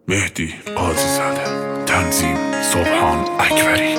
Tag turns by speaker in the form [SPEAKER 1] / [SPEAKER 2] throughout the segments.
[SPEAKER 1] مهدی قاضی زاده، تنظیم سبحان اکبری.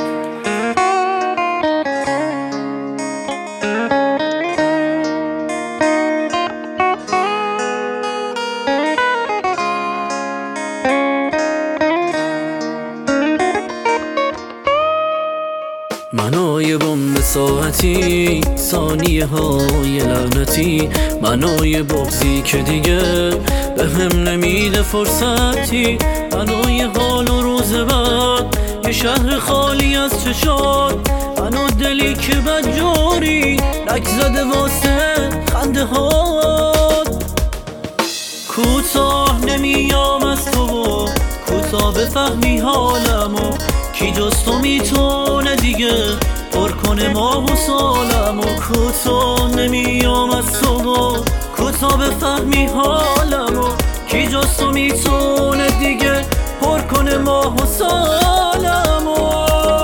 [SPEAKER 2] منای بمب ساعتی، ثانیه های لعنتی، منای بغضی که دیگه به هم نمیده فرصتی، منای حال و روز بعد، یه شهر خالی از چشات، منو دلی که بدجوری رک زده واسه خنده هات. کوتاه نمیام از تو و کوتاه بفهمی حالمو، کی جز تو میتونه دیگه پر کنه ماه و سالمو. کوتاه نمیام از تو و کوتاه بفهمی حالمو، کی جز تو میتونه دیگه پر کنه ماه و سالمو.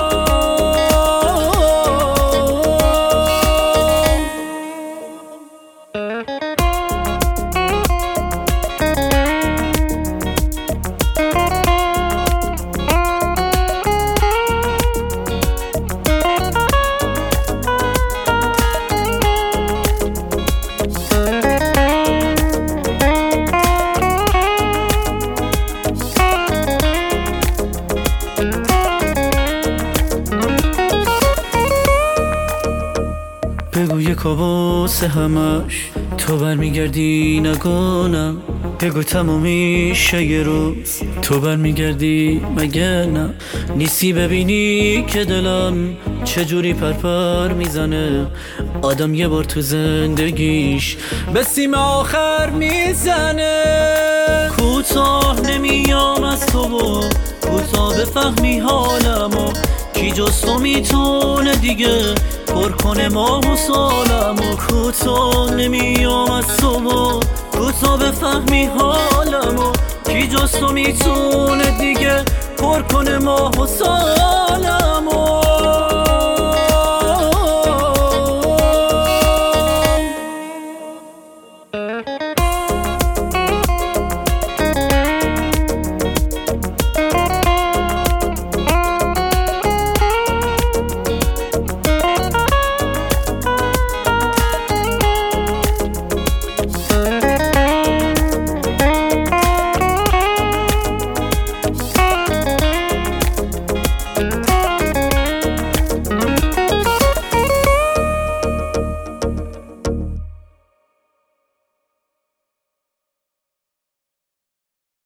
[SPEAKER 2] بگو یک واسه همش تو برمیگردی نگانم، بگو تمامیشه یه روز تو برمیگردی مگه نه. نیستی ببینی که دلم چجوری پرپر میزنه، آدم یه بار تو زندگیش به سیم آخر میزنه. کوتاه نمیام از تو و کوتاه بفهمی حالمو، کی جز تو میتونه دیگه پر کنه ماه و سالمو. کوتاه نمیام از تو و کوتاه بفهمی حالمو، کی جز تو میتونه دیگه پر کنه ماه و سالمو.